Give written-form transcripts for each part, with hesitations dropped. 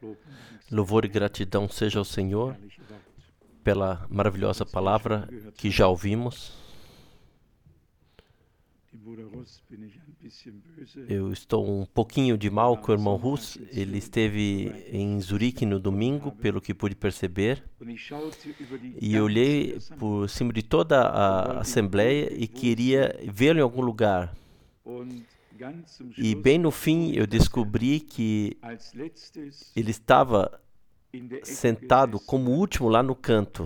Louvor e gratidão seja ao Senhor pela maravilhosa palavra que já ouvimos. Eu estou um pouquinho de mal com o irmão Russ. Ele esteve em Zurique no domingo, pelo que pude perceber. E eu olhei por cima de toda a assembleia e queria vê-lo em algum lugar. E bem no fim eu descobri que ele estava sentado como último lá no canto.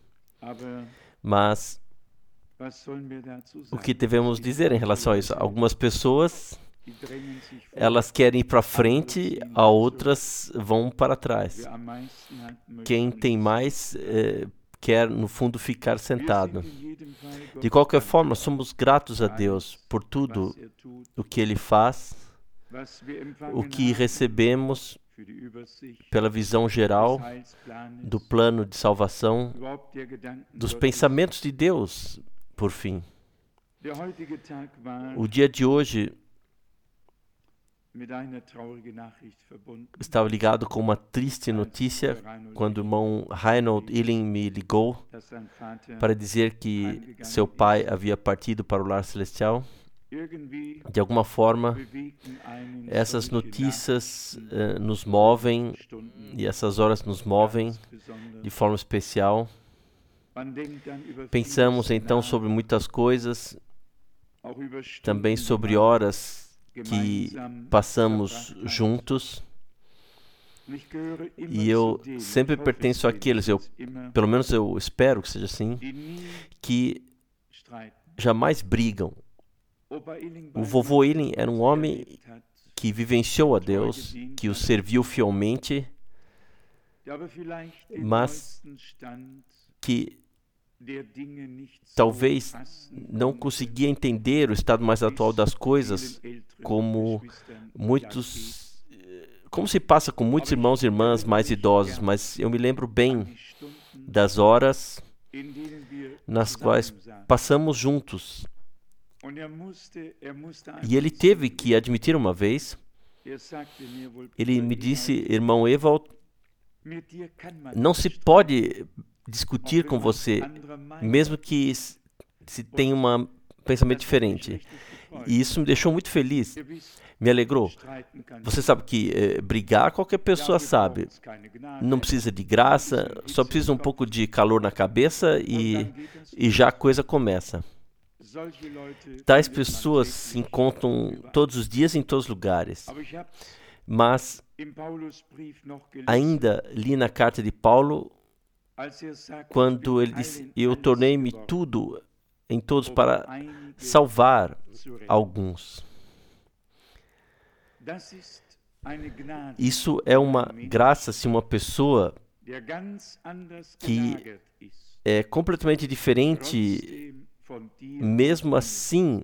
Mas o que devemos dizer em relação a isso? Algumas pessoas, elas querem ir para frente, outras vão para trás. Quem tem mais quer, no fundo, ficar sentado. De qualquer forma, somos gratos a Deus por tudo o que Ele faz, o que recebemos pela visão geral do plano de salvação, dos pensamentos de Deus, por fim. O dia de hoje estava ligado com uma triste notícia quando o irmão Reinhold Illing me ligou para dizer que seu pai havia partido para o lar celestial. De alguma forma, essas notícias nos movem, e essas horas nos movem de forma especial. Pensamos então sobre muitas coisas, também sobre horas que passamos juntos. E eu sempre pertenço àqueles, pelo menos eu espero que seja assim, que jamais brigam. O vovô Illing era um homem que vivenciou a Deus, que o serviu fielmente, mas que talvez não conseguia entender o estado mais atual das coisas, como se passa com muitos irmãos e irmãs mais idosos. Mas eu me lembro bem das horas nas quais passamos juntos. E ele teve que admitir uma vez, ele me disse: irmão Ewald, não se pode discutir com você, mesmo que se tenha um pensamento diferente. E isso me deixou muito feliz, me alegrou. Você sabe que brigar qualquer pessoa sabe. Não precisa de graça, só precisa um pouco de calor na cabeça e já a coisa começa. Tais pessoas se encontram todos os dias em todos os lugares. Mas ainda li na carta de Paulo, quando ele disse: eu tornei-me tudo em todos para salvar alguns. Isso é uma graça se uma pessoa que é completamente diferente, mesmo assim,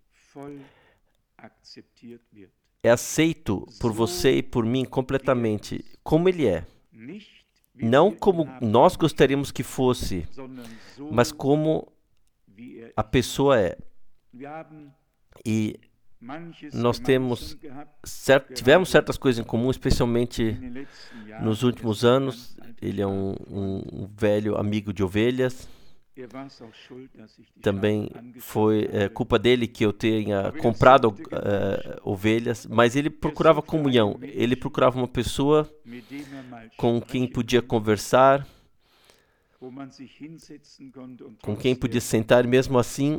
é aceito por você e por mim completamente, como ele é. Não como nós gostaríamos que fosse, mas como a pessoa é. E nós tivemos certas coisas em comum, especialmente nos últimos anos. Ele é um velho amigo de ovelhas. Também foi culpa dele que eu tenha comprado ovelhas, mas ele procurava comunhão. Ele procurava uma pessoa com quem podia conversar, com quem podia sentar, e mesmo assim,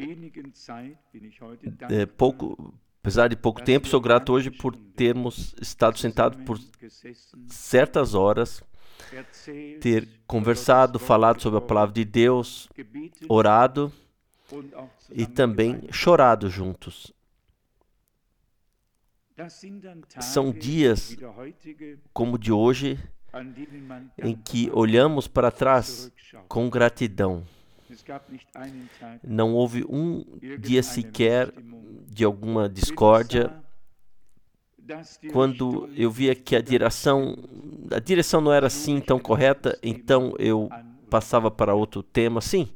apesar de pouco tempo, sou grato hoje por termos estado sentados por certas horas, ter conversado, falado sobre a palavra de Deus, orado e também chorado juntos. São dias como o de hoje em que olhamos para trás com gratidão. Não houve um dia sequer de alguma discórdia. Quando eu via que a direção não era assim tão correta, então eu passava para outro tema. Sim,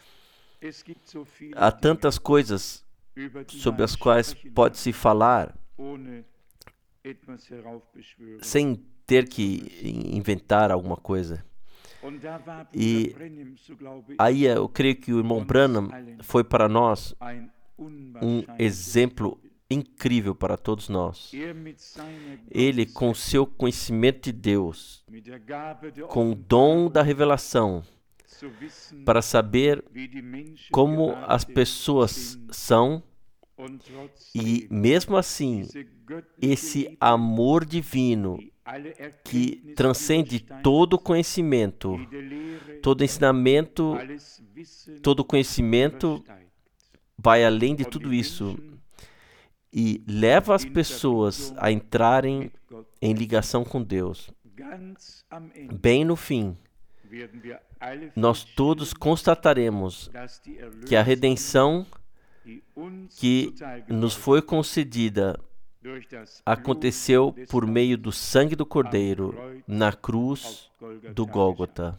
há tantas coisas sobre as quais pode-se falar sem ter que inventar alguma coisa. E aí eu creio que o irmão Branham foi para nós um exemplo incrível para todos nós. Ele, com seu conhecimento de Deus, com o dom da revelação, para saber como as pessoas são, e mesmo assim, esse amor divino que transcende todo conhecimento, todo ensinamento, todo conhecimento vai além de tudo isso e leva as pessoas a entrarem em ligação com Deus. Bem no fim, nós todos constataremos que a redenção que nos foi concedida aconteceu por meio do sangue do Cordeiro na cruz do Gólgota.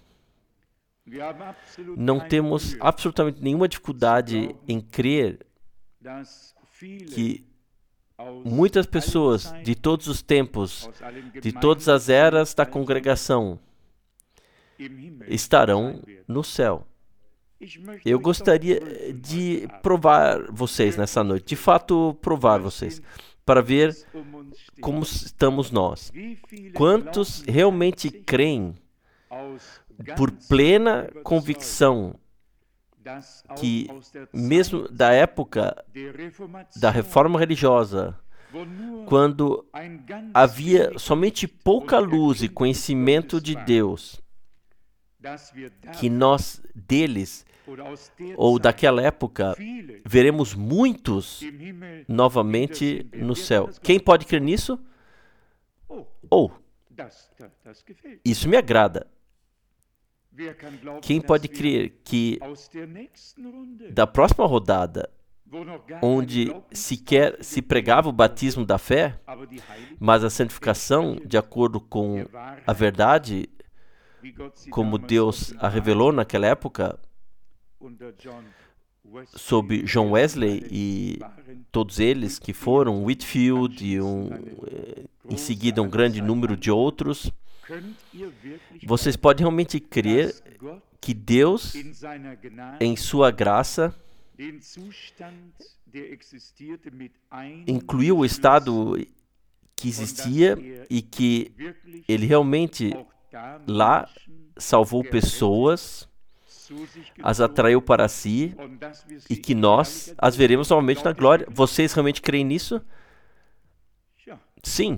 Não temos absolutamente nenhuma dificuldade em crer que muitas pessoas de todos os tempos, de todas as eras da congregação, estarão no céu. Eu gostaria de provar vocês nessa noite, de fato provar vocês, para ver como estamos nós. Quantos realmente creem por plena convicção que mesmo da época da reforma religiosa, quando havia somente pouca luz e conhecimento de Deus, que nós deles, ou daquela época, veremos muitos novamente no céu. Quem pode crer nisso? Isso me agrada. Quem pode crer que da próxima rodada, onde sequer se pregava o batismo da fé, mas a santificação, de acordo com a verdade, como Deus a revelou naquela época, sob John Wesley e todos eles que foram, Whitefield e em seguida um grande número de outros, vocês podem realmente crer que Deus, em sua graça, incluiu o estado que existia e que Ele realmente lá salvou pessoas, as atraiu para si e que nós as veremos novamente na glória. Vocês realmente creem nisso? Sim.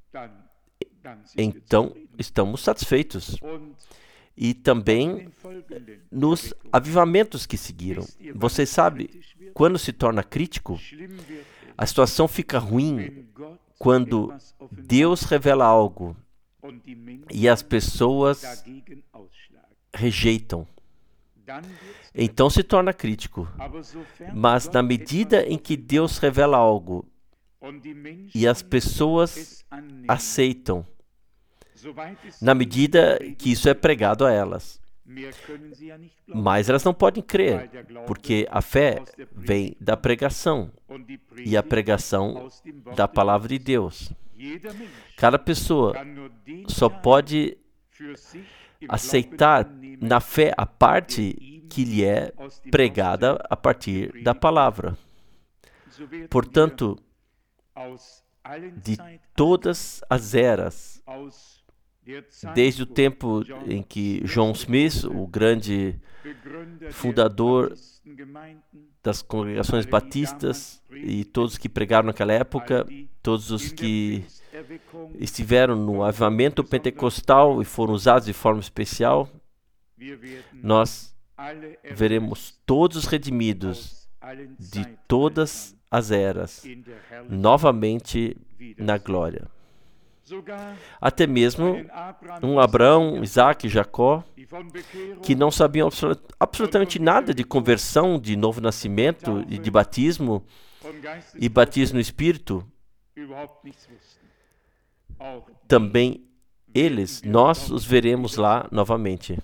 Então, estamos satisfeitos. E também nos avivamentos que seguiram. Você sabe, quando se torna crítico, a situação fica ruim quando Deus revela algo e as pessoas rejeitam. Então se torna crítico. Mas na medida em que Deus revela algo e as pessoas aceitam, na medida que isso é pregado a elas, mas elas não podem crer, porque a fé vem da pregação e a pregação da palavra de Deus. Cada pessoa só pode aceitar na fé a parte que lhe é pregada a partir da palavra. Portanto, de todas as eras, desde o tempo em que John Smith, o grande fundador das congregações batistas, e todos que pregaram naquela época, todos os que estiveram no avivamento pentecostal e foram usados de forma especial, nós veremos todos os redimidos de todas as eras novamente na glória. Até mesmo um Abraão, Isaac e Jacó, que não sabiam absolutamente nada de conversão, de novo nascimento, de batismo e batismo no Espírito, também eles, nós os veremos lá novamente.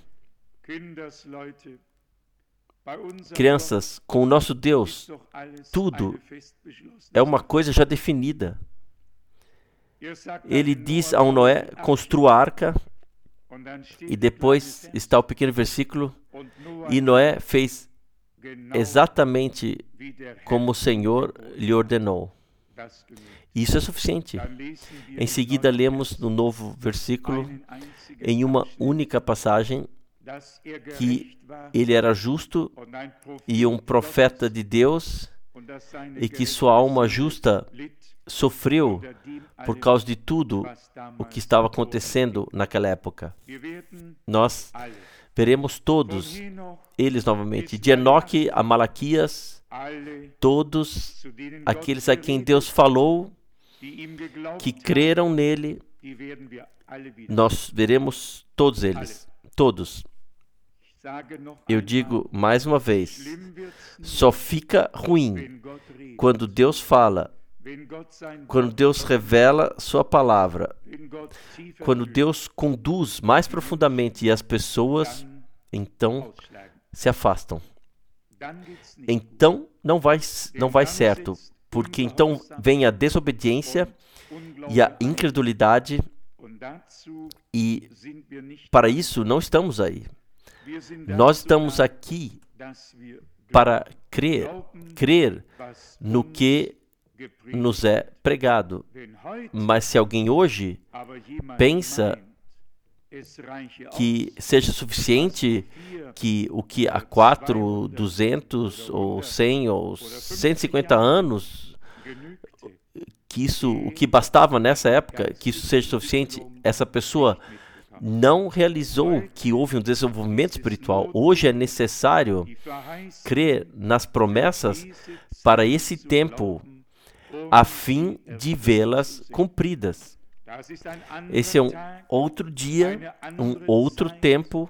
Crianças, com o nosso Deus, tudo é uma coisa já definida. Ele diz ao Noé, construa a arca, e depois está o pequeno versículo, e Noé fez exatamente como o Senhor lhe ordenou. Isso é suficiente. Em seguida, lemos no novo versículo, em uma única passagem, que ele era justo e um profeta de Deus, e que sua alma justa sofreu por causa de tudo o que estava acontecendo naquela época. Nós veremos todos eles novamente, de Enoque a Malaquias, todos aqueles a quem Deus falou, que creram nele, nós veremos todos eles, todos. Eu digo mais uma vez, só fica ruim quando Deus fala, quando Deus revela sua palavra, quando Deus conduz mais profundamente e as pessoas, então, se afastam. Então, não vai certo, porque então vem a desobediência e a incredulidade, e para isso não estamos aí. Nós estamos aqui para crer no que nos é pregado. Mas se alguém hoje pensa que seja suficiente que o que há 4, 200 ou 100 ou 150 anos, que o que bastava nessa época, que isso seja suficiente, essa pessoa não realizou que houve um desenvolvimento espiritual. Hoje é necessário crer nas promessas para esse tempo, a fim de vê-las cumpridas. Esse é um outro dia, um outro tempo,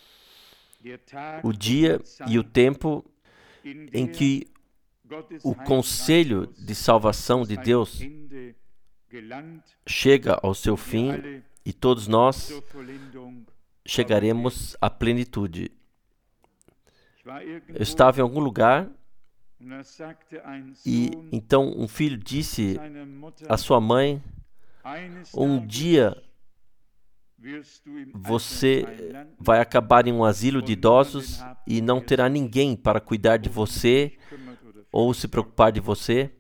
o dia e o tempo em que o conselho de salvação de Deus chega ao seu fim e todos nós chegaremos à plenitude. Eu estava em algum lugar e então um filho disse à sua mãe, um dia você vai acabar em um asilo de idosos e não terá ninguém para cuidar de você ou se preocupar de você.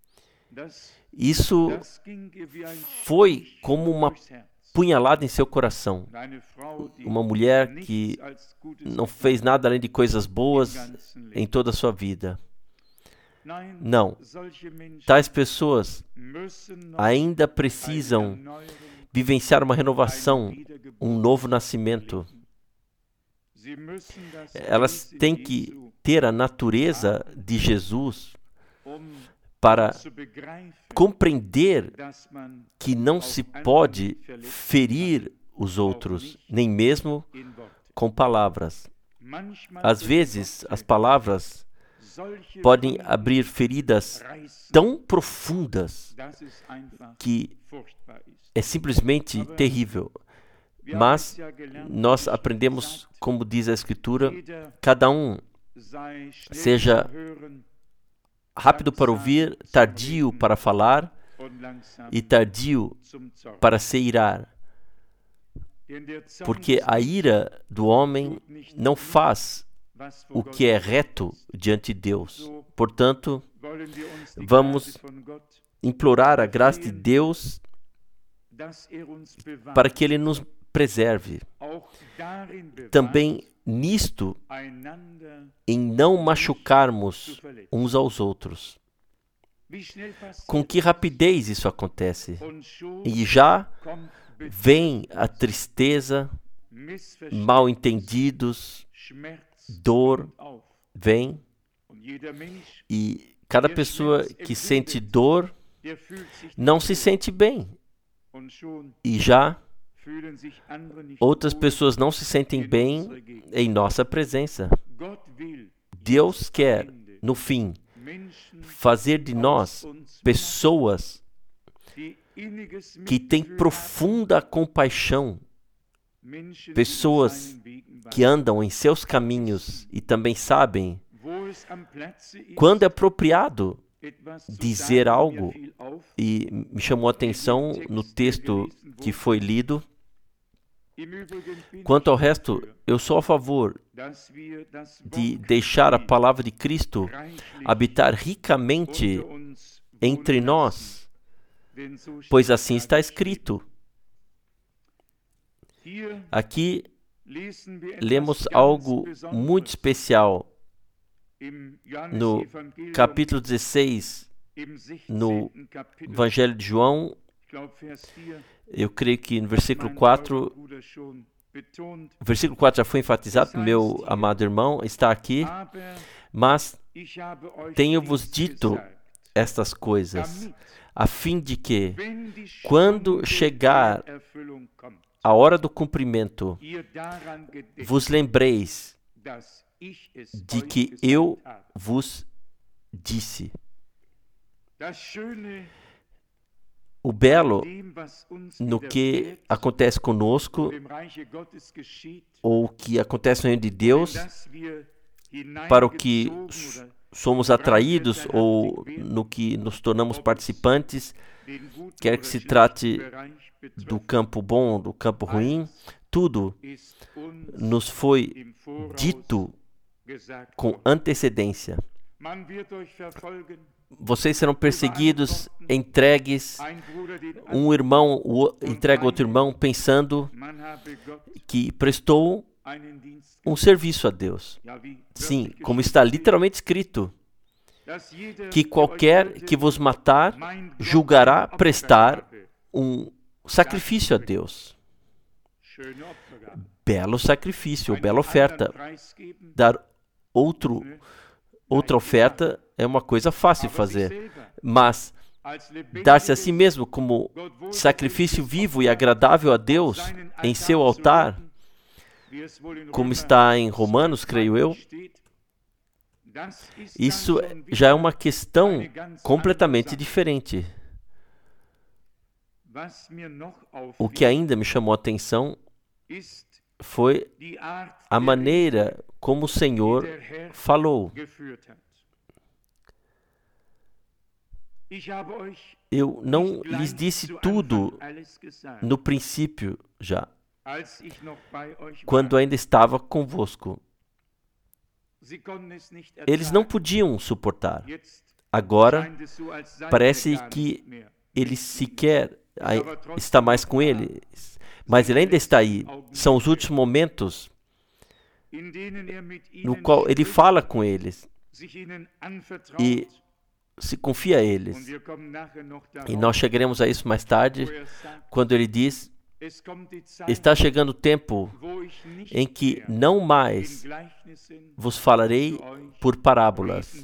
Isso foi como uma punhalada em seu coração. Uma mulher que não fez nada além de coisas boas em toda a sua vida. Não. Tais pessoas ainda precisam vivenciar uma renovação, um novo nascimento. Elas têm que ter a natureza de Jesus para compreender que não se pode ferir os outros, nem mesmo com palavras. Às vezes, as palavras podem abrir feridas tão profundas que é simplesmente terrível. Mas nós aprendemos, como diz a Escritura, cada um seja rápido para ouvir, tardio para falar e tardio para se irar. Porque a ira do homem não faz o que é reto diante de Deus. Portanto, vamos implorar a graça de Deus para que Ele nos preserve. Também nisto, em não machucarmos uns aos outros. Com que rapidez isso acontece? E já vem a tristeza, mal-entendidos, dor, vem. E cada pessoa que sente dor não se sente bem. E já outras pessoas não se sentem bem em nossa presença. Deus quer, no fim, fazer de nós pessoas que têm profunda compaixão, pessoas que andam em seus caminhos e também sabem quando é apropriado dizer algo, e me chamou a atenção no texto que foi lido. Quanto ao resto, eu sou a favor de deixar a palavra de Cristo habitar ricamente entre nós, pois assim está escrito. Aqui lemos algo muito especial no capítulo 16, no Evangelho de João. Eu creio que no versículo 4, o versículo 4 já foi enfatizado, meu amado irmão, está aqui. Mas tenho-vos dito estas coisas, a fim de que, quando chegar a hora do cumprimento, vos lembreis de que eu vos disse. O belo no que acontece conosco, ou o que acontece no reino de Deus, para o que somos atraídos ou no que nos tornamos participantes, quer que se trate do campo bom, do campo ruim, tudo nos foi dito com antecedência. Vocês serão perseguidos, entregues, um irmão entrega outro irmão pensando que prestou um serviço a Deus. Sim, como está literalmente escrito, que qualquer que vos matar julgará prestar um sacrifício a Deus. Belo sacrifício, bela oferta. Dar outra oferta é uma coisa fácil de fazer, mas dar-se a si mesmo como sacrifício vivo e agradável a Deus em seu altar, como está em Romanos, creio eu, isso já é uma questão completamente diferente. O que ainda me chamou a atenção foi a maneira como o Senhor falou. Eu não lhes disse tudo no princípio já, quando ainda estava convosco. Eles não podiam suportar. Agora, parece que ele sequer está mais com eles, mas ele ainda está aí. São os últimos momentos no qual ele fala com eles e se confia a eles. E nós chegaremos a isso mais tarde, quando ele diz: está chegando o tempo em que não mais vos falarei por parábolas.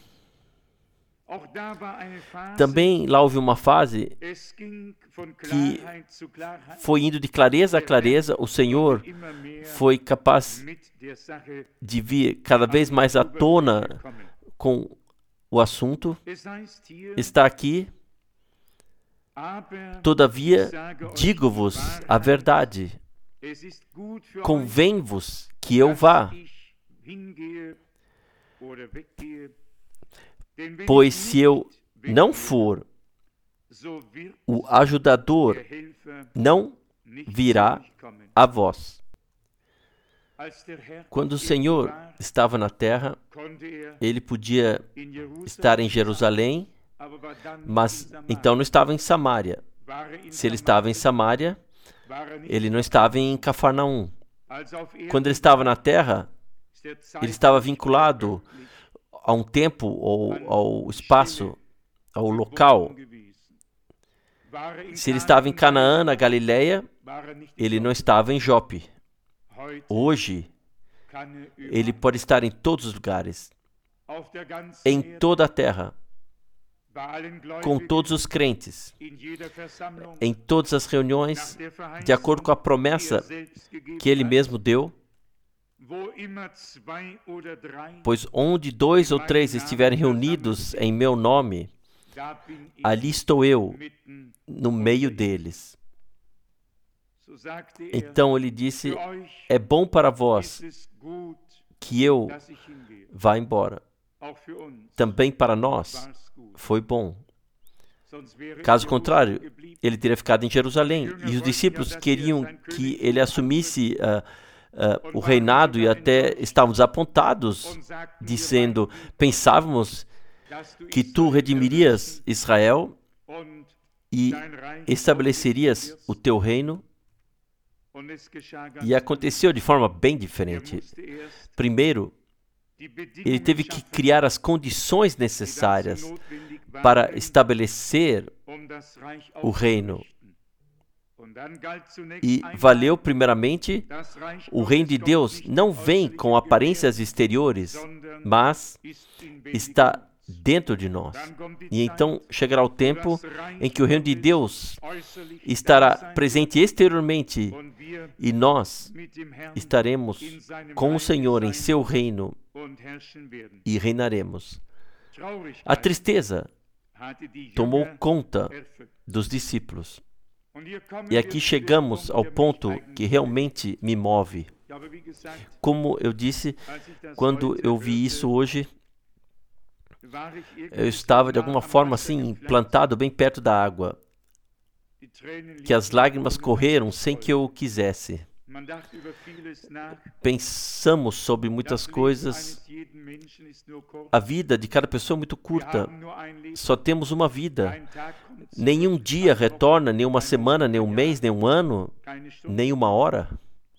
Também lá houve uma fase que foi indo de clareza a clareza. O Senhor foi capaz de vir cada vez mais à tona com o assunto. Está aqui: todavia digo-vos a verdade, convém-vos que eu vá, pois se eu não for, o ajudador não virá a vós. Quando o Senhor estava na terra, ele podia estar em Jerusalém, mas então não estava em Samaria. Se ele estava em Samaria, ele não estava em Cafarnaum. Quando ele estava na terra, ele estava vinculado a um tempo ou ao espaço, ao local. Se ele estava em Canaã, na Galileia, ele não estava em Jope. Hoje, ele pode estar em todos os lugares, em toda a terra, com todos os crentes, em todas as reuniões, de acordo com a promessa que ele mesmo deu. Pois onde 2 ou 3 estiverem reunidos em meu nome, ali estou eu, no meio deles. Então ele disse: é bom para vós que eu vá embora. também para nós foi bom. Caso contrário, ele teria ficado em Jerusalém. E os discípulos queriam que ele assumisse o reinado e até estavam desapontados, dizendo: pensávamos que tu redimirias Israel e estabelecerias o teu reino. E aconteceu de forma bem diferente. Primeiro, ele teve que criar as condições necessárias para estabelecer o reino. E valeu primeiramente, o reino de Deus não vem com aparências exteriores, mas está dentro de nós. E então chegará o tempo em que o reino de Deus estará presente exteriormente e nós estaremos com o Senhor em seu reino e reinaremos. A tristeza tomou conta dos discípulos. E aqui chegamos ao ponto que realmente me move. Como eu disse, quando eu vi isso hoje, eu estava de alguma forma assim, plantado bem perto da água, que as lágrimas correram sem que eu quisesse. Pensamos sobre muitas coisas. A vida de cada pessoa é muito curta. Só temos uma vida. Nenhum dia retorna, nem uma semana, nem um mês, nem um ano, nem uma hora.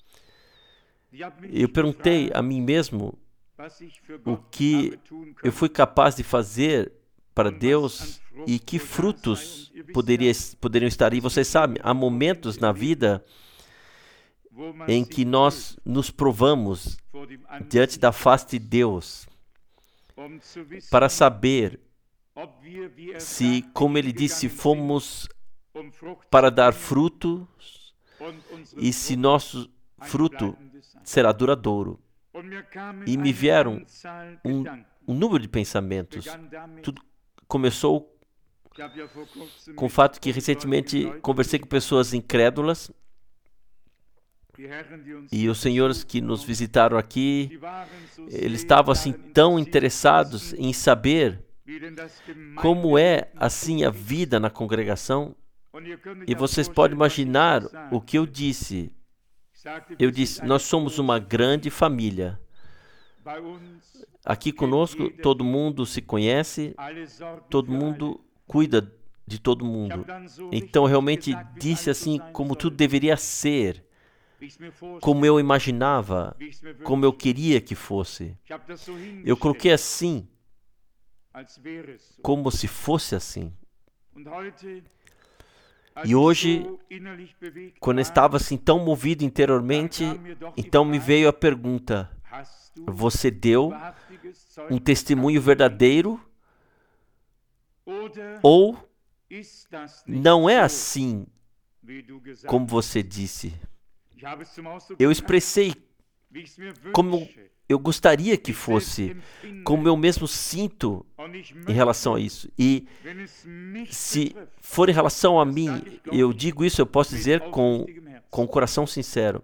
Eu perguntei a mim mesmo o que eu fui capaz de fazer para Deus e que frutos poderiam estar aí. Vocês sabem, há momentos na vida em que nós nos provamos diante da face de Deus para saber se, como ele disse, fomos para dar frutos e se nosso fruto será duradouro. E me vieram um número de pensamentos. Tudo começou com o fato que recentemente conversei com pessoas incrédulas e os senhores que nos visitaram aqui, eles estavam assim tão interessados em saber como é assim a vida na congregação. E vocês podem imaginar o que eu disse. Eu disse: nós somos uma grande família. Aqui conosco todo mundo se conhece, todo mundo cuida de todo mundo. Então eu realmente disse assim como tudo deveria ser, como eu imaginava, como eu queria que fosse. Eu coloquei assim, como se fosse assim. E hoje, quando eu estava assim tão movido interiormente, então me veio a pergunta: você deu um testemunho verdadeiro? Ou não é assim como você disse? Eu expressei como eu gostaria que fosse, como eu mesmo sinto em relação a isso. E se for em relação a mim, eu digo isso, eu posso dizer com o coração sincero.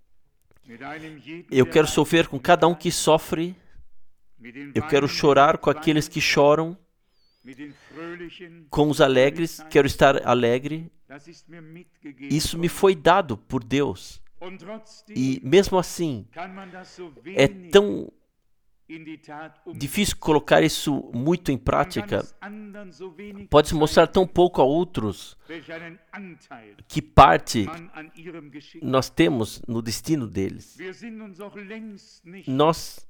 Eu quero sofrer com cada um que sofre. Eu quero chorar com aqueles que choram. Com os alegres, quero estar alegre. Isso me foi dado por Deus. E mesmo assim, é tão difícil colocar isso muito em prática. Pode se mostrar tão pouco a outros que parte nós temos no destino deles. Nós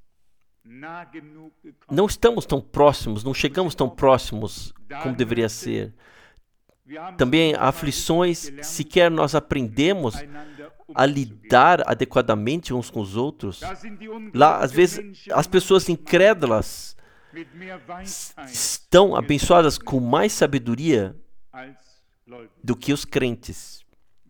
não estamos tão próximos, não chegamos tão próximos como deveria ser. Também aflições, sequer nós aprendemos a lidar adequadamente uns com os outros. Lá, às vezes, as pessoas incrédulas estão abençoadas com mais sabedoria do que os crentes.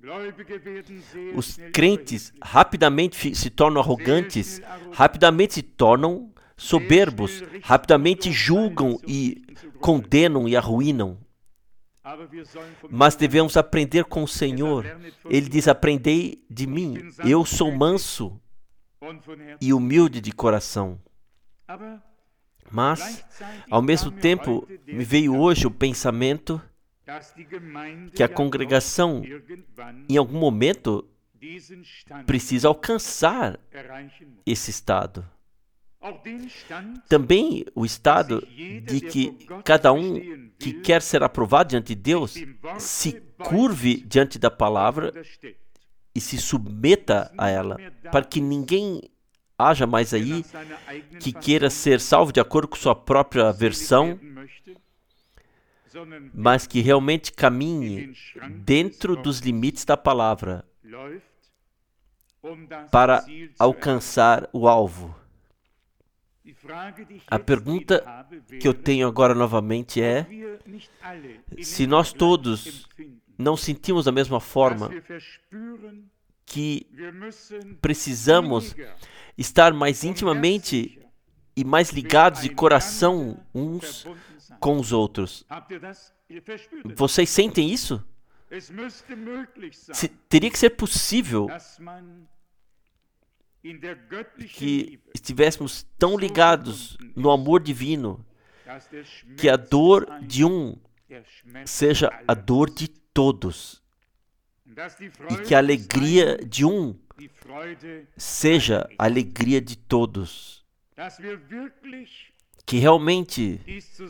Os crentes rapidamente se tornam arrogantes, rapidamente se tornam soberbos, rapidamente julgam e condenam e arruinam. Mas devemos aprender com o Senhor. Ele diz: aprendei de mim, eu sou manso e humilde de coração. Mas, ao mesmo tempo, me veio hoje o pensamento que a congregação, em algum momento, precisa alcançar esse estado. Também o estado de que cada um que quer ser aprovado diante de Deus se curve diante da palavra e se submeta a ela, para que ninguém haja mais aí que queira ser salvo de acordo com sua própria versão, mas que realmente caminhe dentro dos limites da palavra para alcançar o alvo. A pergunta que eu tenho agora novamente é: se nós todos não sentimos da mesma forma que precisamos estar mais intimamente e mais ligados de coração uns com os outros. Vocês sentem isso? Teria que ser possível que estivéssemos tão ligados no amor divino que a dor de um seja a dor de todos e que a alegria de um seja a alegria de todos. Que realmente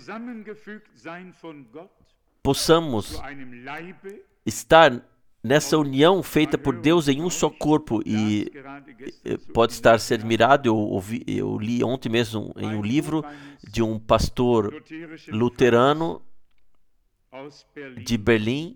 possamos estar nessa união feita por Deus em um só corpo. E pode estar se admirado, eu li ontem mesmo em um livro de um pastor luterano de Berlim,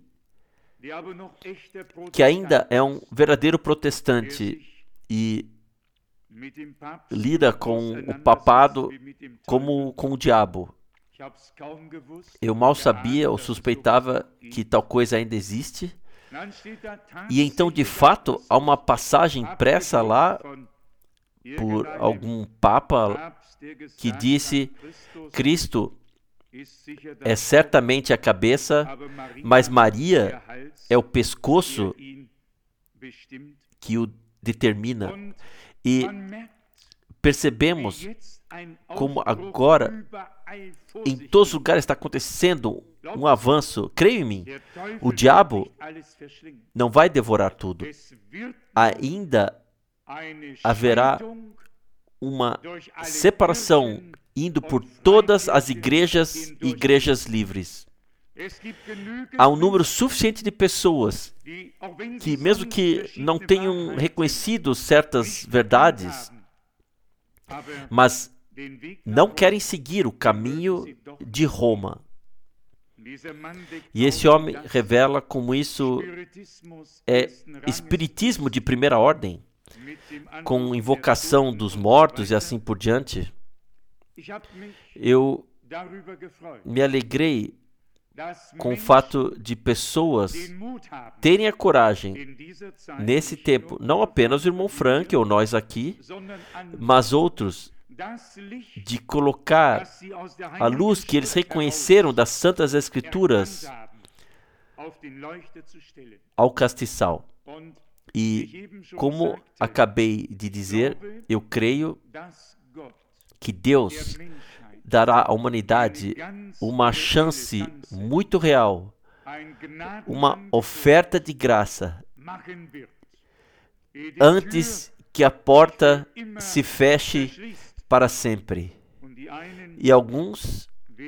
que ainda é um verdadeiro protestante e lida com o papado como com o diabo. Eu mal sabia ou suspeitava que tal coisa ainda existe. E então, de fato, há uma passagem impressa lá por algum papa que disse: Cristo é certamente a cabeça, mas Maria é o pescoço que o determina. E percebemos como agora em todos os lugares está acontecendo um avanço. Creia em mim, o diabo não vai devorar tudo. Ainda haverá uma separação indo por todas as igrejas e igrejas livres. Há um número suficiente de pessoas que, mesmo que não tenham reconhecido certas verdades, mas não querem seguir o caminho de Roma. E esse homem revela como isso é espiritismo de primeira ordem, com invocação dos mortos e assim por diante. Eu me alegrei com o fato de pessoas terem a coragem, nesse tempo, não apenas o irmão Frank ou nós aqui, mas outros, de colocar a luz que eles reconheceram das Santas Escrituras ao castiçal. E, como acabei de dizer, eu creio que Deus dará à humanidade uma chance muito real, uma oferta de graça, antes que a porta se feche para sempre. E alguns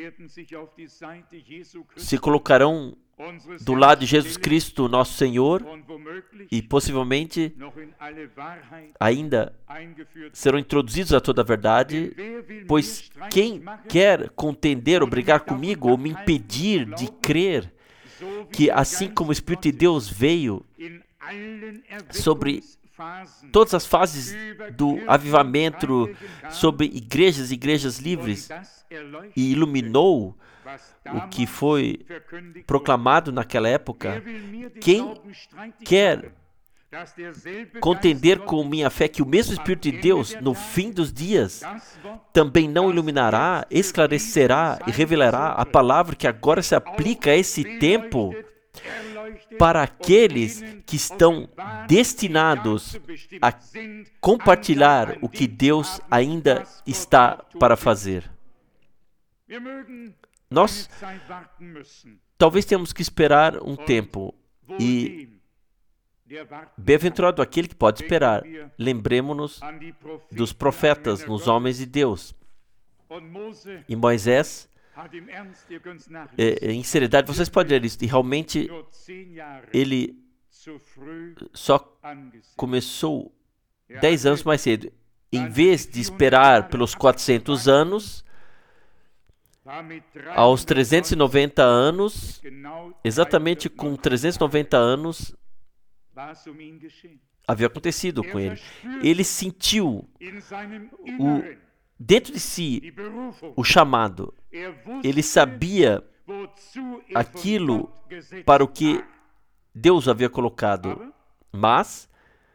se colocarão do lado de Jesus Cristo, nosso Senhor, e possivelmente ainda serão introduzidos a toda a verdade, pois quem quer contender ou brigar comigo ou me impedir de crer que, assim como o Espírito de Deus veio sobre todas as fases do avivamento, sobre igrejas e igrejas livres, e iluminou o que foi proclamado naquela época, quem quer contender com minha fé que o mesmo Espírito de Deus, no fim dos dias, também não iluminará, esclarecerá e revelará a palavra que agora se aplica a esse tempo para aqueles que estão destinados a compartilhar o que Deus ainda está para fazer. Nós talvez tenhamos que esperar um tempo, e bem-aventurado aquele que pode esperar. Lembremos-nos dos profetas, nos homens de Deus. E Moisés, em seriedade, vocês podem ler isso, e realmente ele só começou 10 anos mais cedo. Em vez de esperar pelos 400 anos, aos 390 anos, exatamente com 390 anos, havia acontecido com ele. Ele sentiu dentro de si o chamado. Ele sabia aquilo para o que Deus havia colocado, mas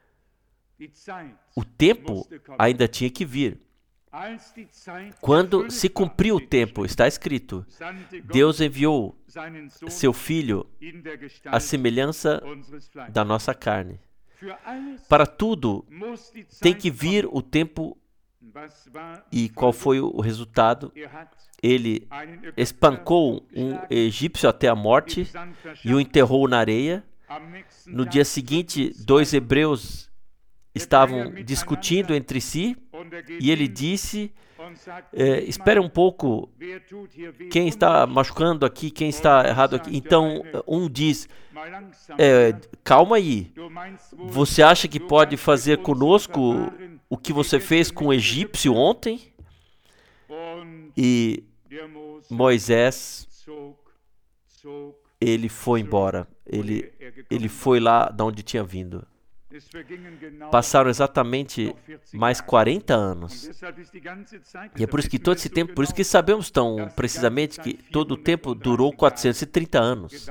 o tempo ainda tinha que vir. Quando se cumpriu o tempo, está escrito, Deus enviou seu Filho à semelhança da nossa carne. Para tudo tem que vir o tempo. E qual foi o resultado? Ele espancou um egípcio até a morte e o enterrou na areia. No dia seguinte, 2 hebreus estavam discutindo entre si, e ele disse, espere um pouco, quem está machucando aqui, quem está errado aqui? Então, um diz, calma aí, você acha que pode fazer conosco o que você fez com o egípcio ontem? E Moisés, ele foi embora, ele foi lá de onde tinha vindo. Passaram exatamente mais 40 anos. E é por isso que todo esse tempo, por isso que sabemos tão precisamente que todo o tempo durou 430 anos.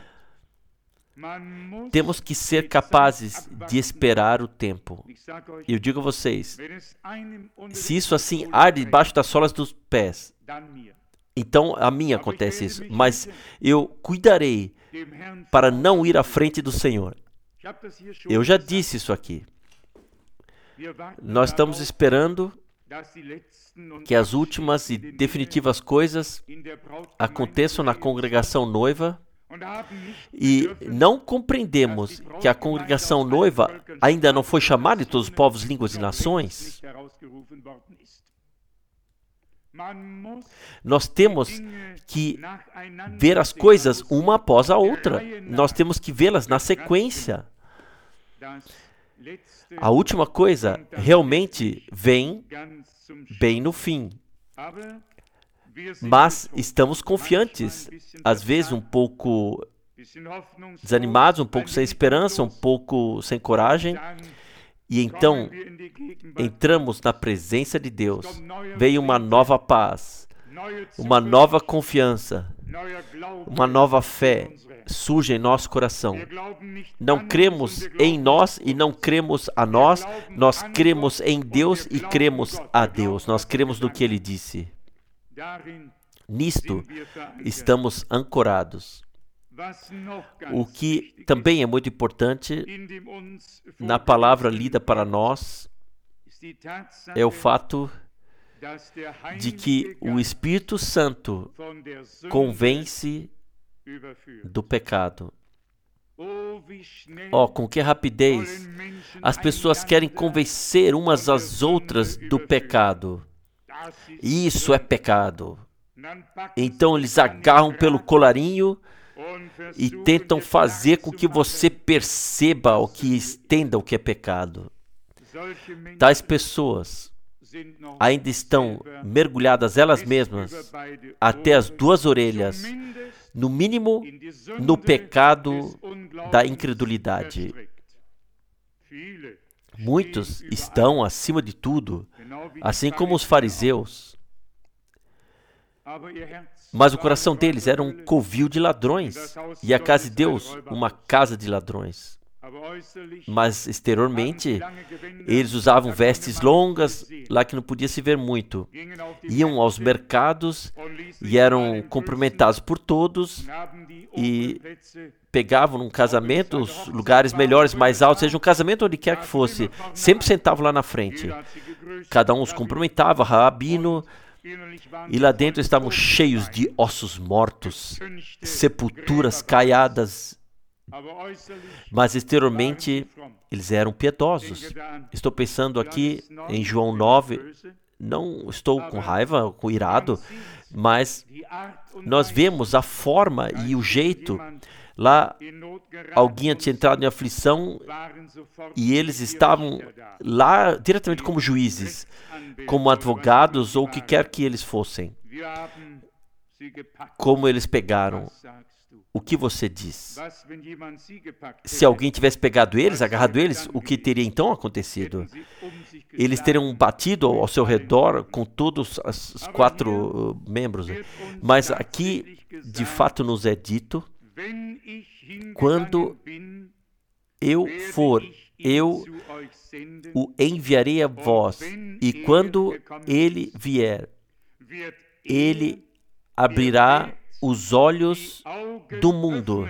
Temos que ser capazes de esperar o tempo. E eu digo a vocês, se isso assim arde debaixo das solas dos pés, então a mim acontece isso. Mas eu cuidarei para não ir à frente do Senhor. Eu já disse isso aqui. Nós estamos esperando que as últimas e definitivas coisas aconteçam na congregação noiva, e não compreendemos que a congregação noiva ainda não foi chamada de todos os povos, línguas e nações. Nós temos que ver as coisas uma após a outra. Nós temos que vê-las na sequência. A última coisa realmente vem bem no fim. Mas estamos confiantes, às vezes um pouco desanimados, um pouco sem esperança, um pouco sem coragem. E então entramos na presença de Deus. Veio uma nova paz, uma nova confiança, uma nova fé surge em nosso coração. Não cremos em nós e não cremos a nós, nós cremos em Deus e cremos a Deus. Nós cremos no que Ele disse. Nisto estamos ancorados. O que também é muito importante na palavra lida para nós é o fato de que o Espírito Santo convence do pecado. Com que rapidez as pessoas querem convencer umas às outras do pecado. Isso é pecado. Então eles agarram pelo colarinho e tentam fazer com que você perceba ou que entenda o que é pecado. Tais pessoas ainda estão mergulhadas elas mesmas até as 2 orelhas, no mínimo no pecado da incredulidade. Muitos estão acima de tudo, assim como os fariseus. Mas o coração deles era um covil de ladrões, e a casa de Deus, uma casa de ladrões. Mas exteriormente, eles usavam vestes longas, lá que não podia se ver muito. Iam aos mercados e eram cumprimentados por todos, e pegavam num casamento os lugares melhores, mais altos, seja um casamento onde quer que fosse, sempre sentavam lá na frente. Cada um os cumprimentava, rabino, E lá dentro estavam cheios de ossos mortos, sepulturas caiadas, mas exteriormente eles eram piedosos. Estou pensando aqui em João 9, não estou com raiva, com irado, mas nós vemos a forma e o jeito. Lá alguém tinha entrado em aflição e eles estavam lá diretamente como juízes, como advogados ou o que quer que eles fossem. Como eles pegaram? O que você diz? Se alguém tivesse pegado eles, agarrado eles, o que teria então acontecido? Eles teriam batido ao seu redor com todos os 4 membros. Mas aqui, de fato, nos é dito: quando eu for, eu o enviarei a vós, e quando ele vier, ele abrirá os olhos do mundo.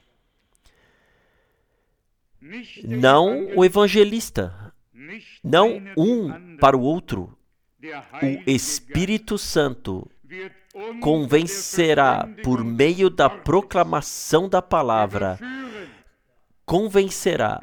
Não o evangelista, não um para o outro. O Espírito Santo convencerá por meio da proclamação da palavra, convencerá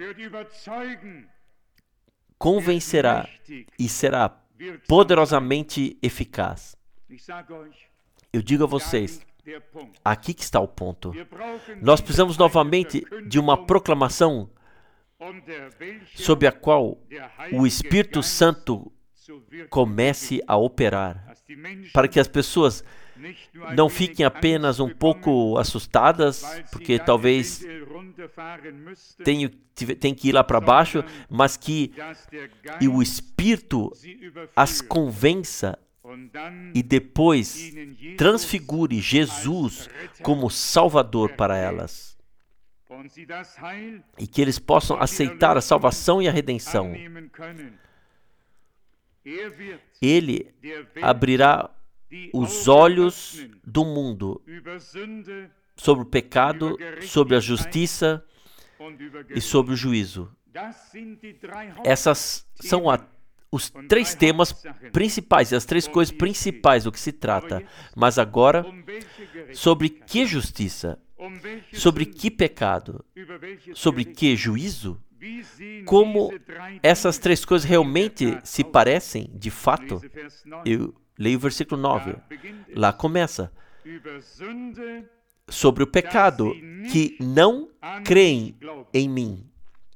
e será poderosamente eficaz. Eu digo a vocês, aqui que está o ponto. Nós precisamos novamente de uma proclamação sob a qual o Espírito Santo comece a operar, para que as pessoas não fiquem apenas um pouco assustadas, porque talvez tenham que ir lá para baixo, mas que o Espírito as convença e depois transfigure Jesus como Salvador para elas. E que eles possam aceitar a salvação e a redenção. Ele abrirá os olhos do mundo sobre o pecado, sobre a justiça e sobre o juízo. Essas são os 3 temas principais, as 3 coisas principais do que se trata. Mas agora, sobre que justiça? Sobre que pecado? Sobre que juízo? Como essas 3 coisas realmente se parecem, de fato? Eu leio o versículo 9. Lá começa. Sobre o pecado, que não creem em mim.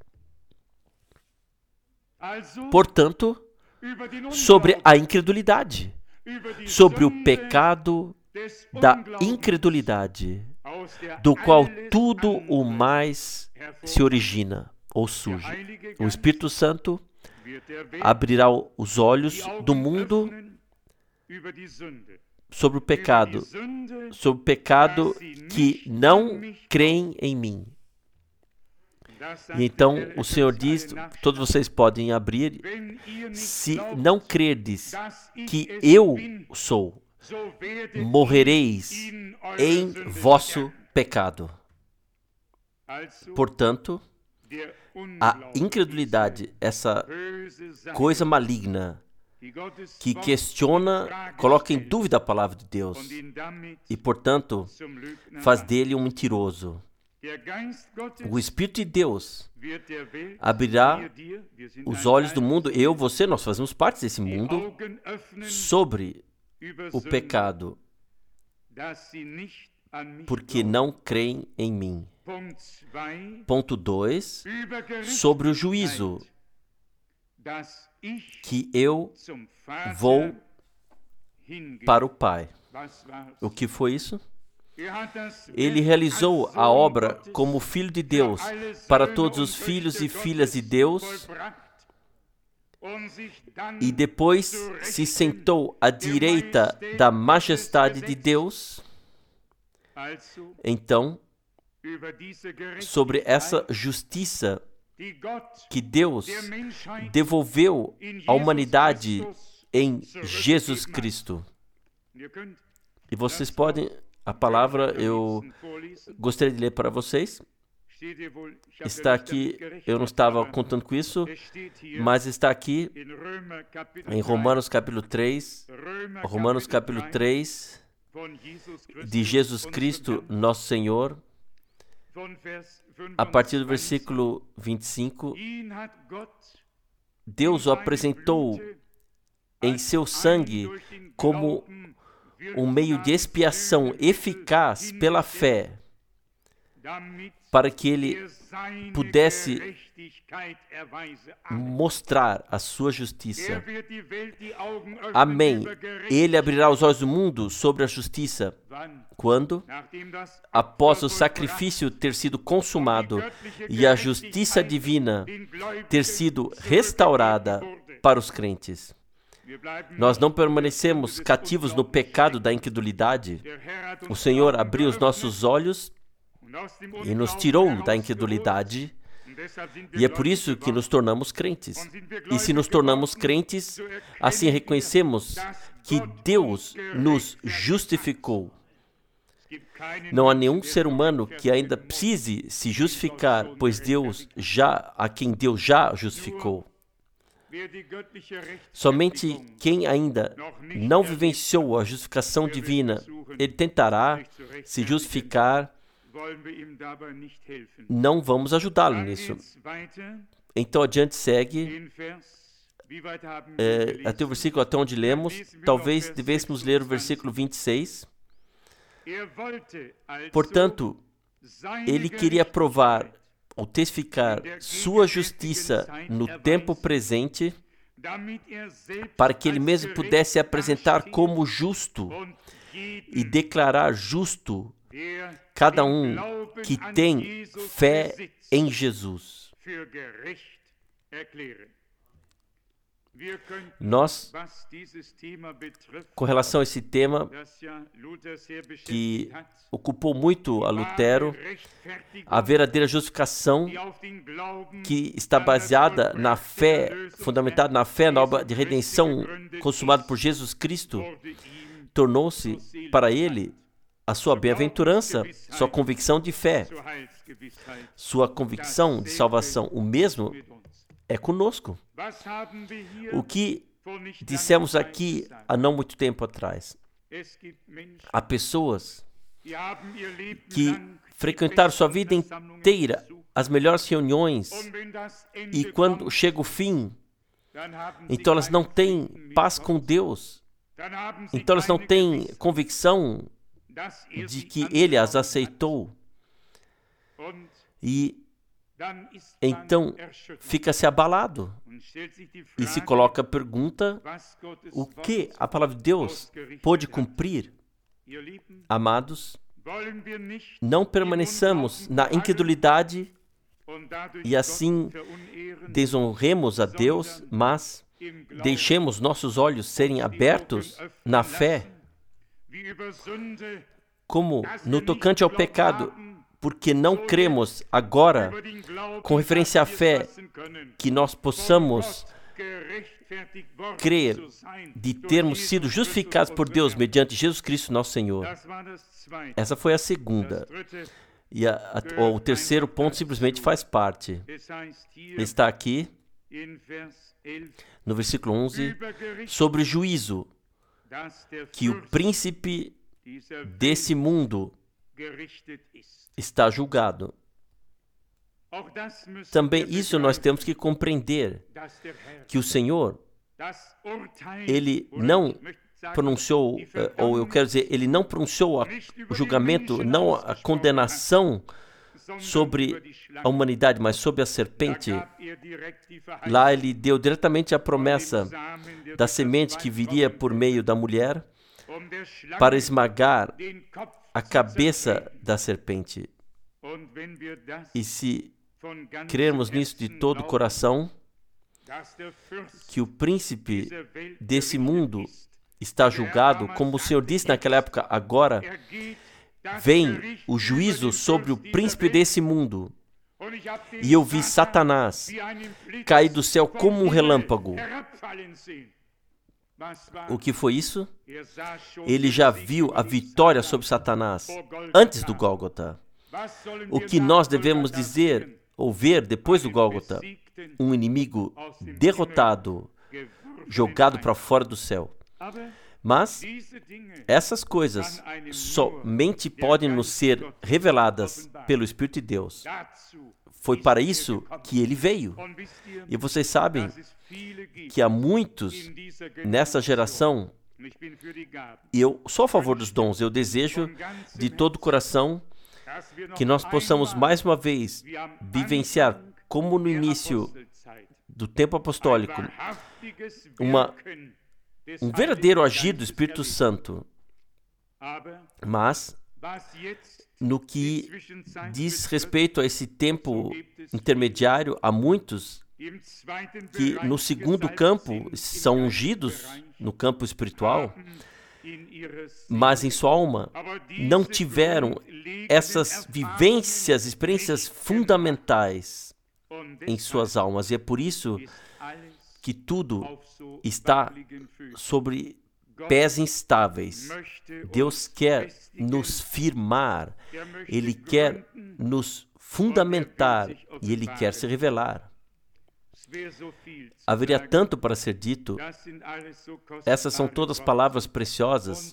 Portanto, sobre a incredulidade, sobre o pecado da incredulidade, do qual tudo o mais se origina ou surge. O Espírito Santo abrirá os olhos do mundo sobre o pecado que não creem em mim. E então o Senhor diz, todos vocês podem abrir: se não crerdes que eu sou, morrereis em vosso pecado. Portanto, a incredulidade, essa coisa maligna que questiona, coloca em dúvida a palavra de Deus e, portanto, faz dele um mentiroso. O Espírito de Deus abrirá os olhos do mundo, eu, você, nós fazemos parte desse mundo, sobre o pecado, porque não creem em mim. Ponto 2, sobre o juízo, que eu vou para o Pai. O que foi isso? Ele realizou a obra como Filho de Deus para todos os filhos e filhas de Deus e depois se sentou à direita da majestade de Deus. Então, sobre essa justiça que Deus devolveu à humanidade em Jesus Cristo. E vocês podem, a palavra eu gostaria de ler para vocês. Está aqui, eu não estava contando com isso, mas está aqui em Romanos capítulo 3, de Jesus Cristo, nosso Senhor, a partir do versículo 25, Deus o apresentou em seu sangue como um meio de expiação eficaz pela fé, para que ele pudesse mostrar a sua justiça. Amém. Ele abrirá os olhos do mundo sobre a justiça. Quando? Após o sacrifício ter sido consumado e a justiça divina ter sido restaurada para os crentes. Nós não permanecemos cativos no pecado da incredulidade. O Senhor abriu os nossos olhos e nos tirou da incredulidade, e é por isso que nos tornamos crentes. E se nos tornamos crentes, assim reconhecemos que Deus nos justificou. Não há nenhum ser humano que ainda precise se justificar, pois a quem Deus já justificou. Somente quem ainda não vivenciou a justificação divina, ele tentará se justificar. Não vamos ajudá-lo nisso. Então, adiante segue, até o versículo até onde lemos. Talvez devêssemos ler o versículo 26. Portanto, ele queria provar ou testificar sua justiça no tempo presente, para que ele mesmo pudesse apresentar como justo e declarar justo cada um que tem fé em Jesus. Nós, com relação a esse tema que ocupou muito a Lutero, a verdadeira justificação que está baseada na fé, fundamentada na fé na obra de redenção consumada por Jesus Cristo, tornou-se para ele a sua bem-aventurança, sua convicção de fé, sua convicção de salvação. O mesmo é conosco. O que dissemos aqui há não muito tempo atrás. Há pessoas que frequentaram sua vida inteira as melhores reuniões, e quando chega o fim, então elas não têm paz com Deus, então elas não têm convicção de que Ele as aceitou, e então fica-se abalado e se coloca a pergunta: o que a palavra de Deus pôde cumprir? Amados, não permaneçamos na incredulidade e assim desonremos a Deus, mas deixemos nossos olhos serem abertos na fé, como no tocante ao pecado, porque não cremos agora, com referência à fé, que nós possamos crer de termos sido justificados por Deus mediante Jesus Cristo, nosso Senhor. Essa foi a segunda. E o terceiro ponto simplesmente faz parte. Está aqui, no versículo 11, sobre o juízo, que o príncipe desse mundo está julgado. Também isso nós temos que compreender, que o Senhor, Ele não pronunciou, ou eu quero dizer, Ele não pronunciou o julgamento, não a condenação sobre a humanidade, mas sobre a serpente. Lá Ele deu diretamente a promessa da semente que viria por meio da mulher para esmagar a cabeça da serpente. E se crermos nisso de todo o coração, que o príncipe desse mundo está julgado, como o Senhor disse naquela época, agora vem o juízo sobre o príncipe desse mundo. E eu vi Satanás cair do céu como um relâmpago. O que foi isso? Ele já viu a vitória sobre Satanás antes do Gólgota. O que nós devemos dizer ou ver depois do Gólgota? Um inimigo derrotado, jogado para fora do céu. Mas essas coisas somente podem nos ser reveladas pelo Espírito de Deus. Foi para isso que ele veio. E vocês sabem que há muitos nessa geração, e eu sou a favor dos dons, eu desejo de todo o coração que nós possamos mais uma vez vivenciar, como no início do tempo apostólico, um verdadeiro agir do Espírito Santo. Mas, no que diz respeito a esse tempo intermediário, há muitos que no segundo campo são ungidos, no campo espiritual, mas em sua alma não tiveram essas vivências, experiências fundamentais em suas almas. E é por isso que tudo está sobre pés instáveis. Deus quer nos firmar, Ele quer nos fundamentar e Ele quer se revelar. Haveria tanto para ser dito. Essas são todas palavras preciosas.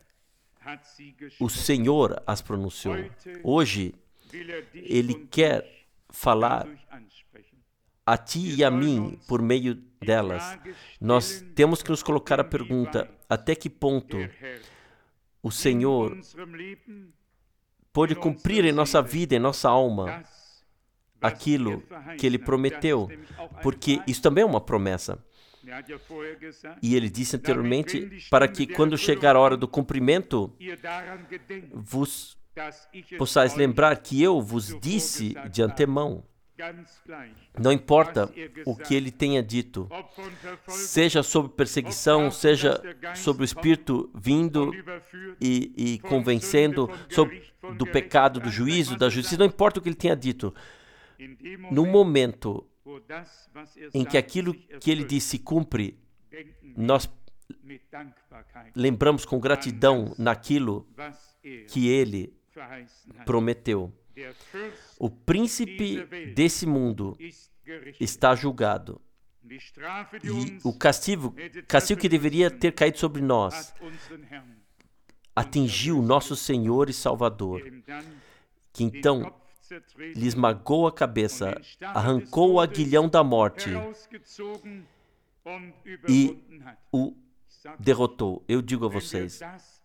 O Senhor as pronunciou. Hoje, Ele quer falar a ti e a mim por meio delas. Nós temos que nos colocar a pergunta: até que ponto o Senhor pode cumprir em nossa vida, em nossa alma, aquilo que Ele prometeu? Porque isso também é uma promessa. E Ele disse anteriormente, para que quando chegar a hora do cumprimento, vos possais lembrar que eu vos disse de antemão. Não importa o que Ele tenha dito, seja sobre perseguição, seja sobre o Espírito vindo e convencendo, sobre do pecado, do juízo, da justiça, não importa o que Ele tenha dito. No momento em que aquilo que Ele disse cumpre, nós lembramos com gratidão naquilo que Ele prometeu. O príncipe desse mundo está julgado. E o castigo que deveria ter caído sobre nós atingiu o nosso Senhor e Salvador, que então lhe esmagou a cabeça, arrancou o aguilhão da morte e o derrotou. Eu digo a vocês,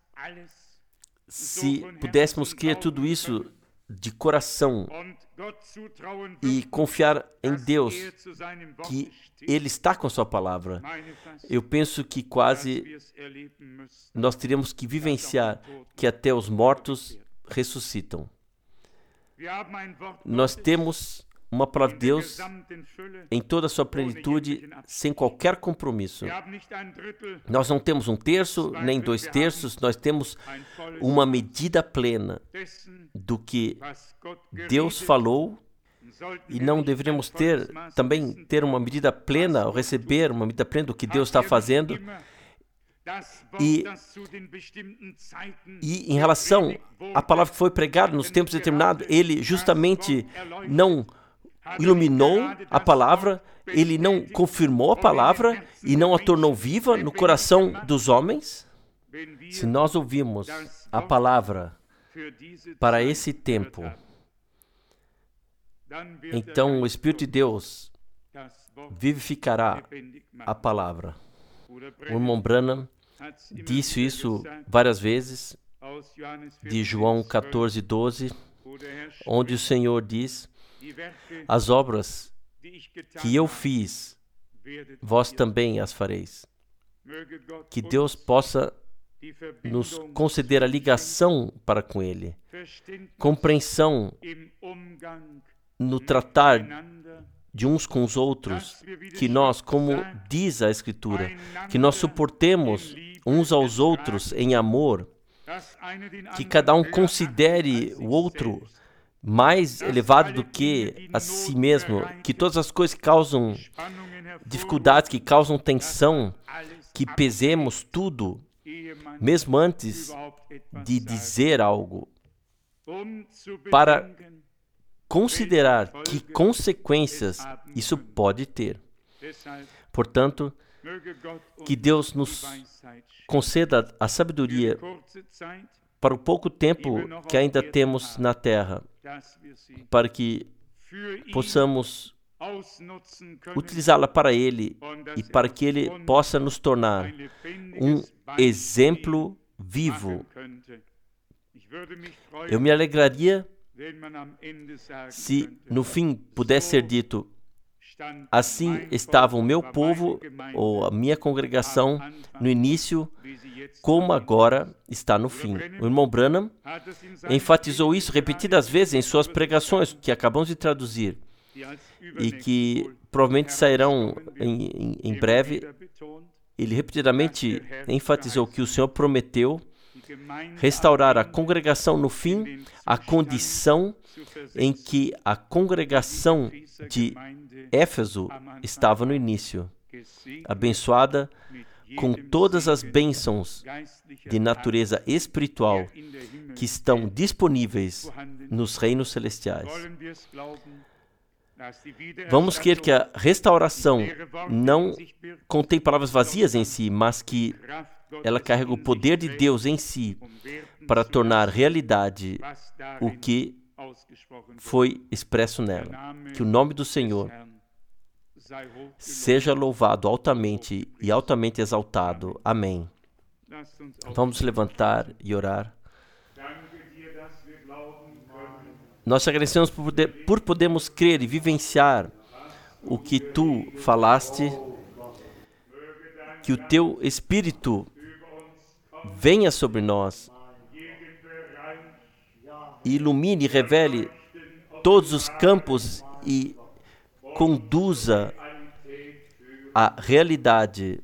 se pudéssemos crer tudo isso de coração e confiar em Deus, que Ele está com a sua palavra, eu penso que quase nós teríamos que vivenciar que até os mortos ressuscitam. Nós temos uma palavra de Deus em toda a sua plenitude, sem qualquer compromisso. Nós não temos um terço, nem 2 terços, nós temos uma medida plena do que Deus falou, e não deveríamos também ter uma medida plena, ou receber uma medida plena do que Deus está fazendo. E em relação à palavra que foi pregada nos tempos determinados, Ele justamente não iluminou a palavra, Ele não confirmou a palavra e não a tornou viva no coração dos homens. Se nós ouvimos a palavra para esse tempo, então o Espírito de Deus vivificará a palavra. O irmão Branham disse isso várias vezes, de João 14:12, onde o Senhor diz: as obras que eu fiz, vós também as fareis. Que Deus possa nos conceder a ligação para com Ele, compreensão no tratar de uns com os outros, que nós, como diz a Escritura, que nós suportemos uns aos outros em amor, que cada um considere o outro mais elevado do que a si mesmo, que todas as coisas que causam dificuldades, que causam tensão, que pesemos tudo, mesmo antes de dizer algo. para considerar que consequências isso pode ter. Portanto, que Deus nos conceda a sabedoria para o pouco tempo que ainda temos na terra, para que possamos utilizá-la para Ele e para que Ele possa nos tornar um exemplo vivo. Eu me alegraria se no fim pudesse ser dito: assim estava o meu povo ou a minha congregação no início, como agora está no fim. O irmão Branham enfatizou isso repetidas vezes em suas pregações, que acabamos de traduzir, e que provavelmente sairão em breve. Ele repetidamente enfatizou que o Senhor prometeu restaurar a congregação no fim, a condição em que a congregação de Éfeso estava no início, abençoada com todas as bênçãos de natureza espiritual que estão disponíveis nos reinos celestiais. Vamos crer que a restauração não contém palavras vazias em si, mas que ela carrega o poder de Deus em si para tornar realidade o que foi expresso nela. Que o nome do Senhor seja louvado altamente e altamente exaltado. Amém. Vamos levantar e orar. Nós te agradecemos por podermos crer e vivenciar o que tu falaste, que o teu Espírito venha sobre nós e ilumine e revele todos os campos e conduza a realidade.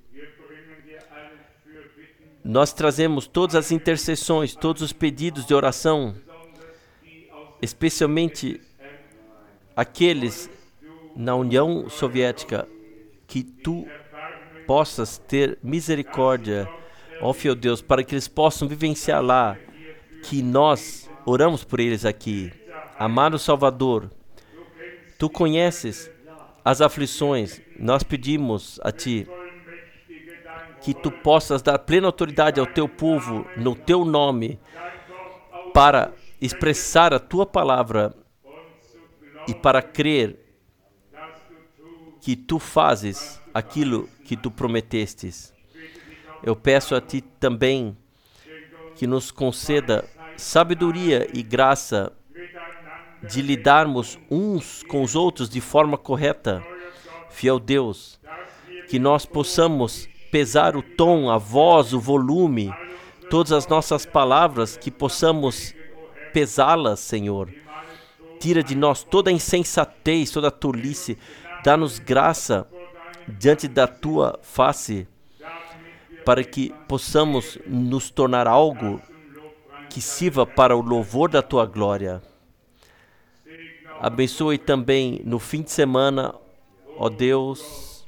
Nós trazemos todas as intercessões, todos os pedidos de oração, especialmente aqueles na União Soviética, que tu possas ter misericórdia, ó fiel Deus, para que eles possam vivenciar lá, que nós oramos por eles aqui. Amado Salvador, tu conheces as aflições, nós pedimos a ti que tu possas dar plena autoridade ao teu povo, no teu nome, para expressar a tua palavra e para crer que tu fazes aquilo que tu prometestes. Eu peço a ti também que nos conceda sabedoria e graça de lidarmos uns com os outros de forma correta. Fiel Deus, que nós possamos pesar o tom, a voz, o volume, todas as nossas palavras, que possamos pesá-las, Senhor. Tira de nós toda a insensatez, toda a tolice. Dá-nos graça diante da tua face, para que possamos nos tornar algo que sirva para o louvor da tua glória. Abençoe também no fim de semana, ó Deus,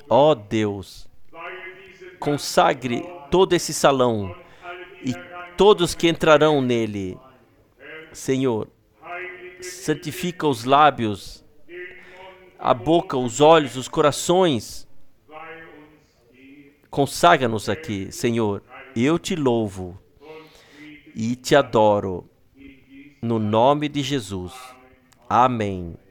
consagre todo esse salão e todos que entrarão nele. Senhor, santifica os lábios, a boca, os olhos, os corações. Consagra-nos aqui, Senhor. Eu te louvo e te adoro. No nome de Jesus. Amém.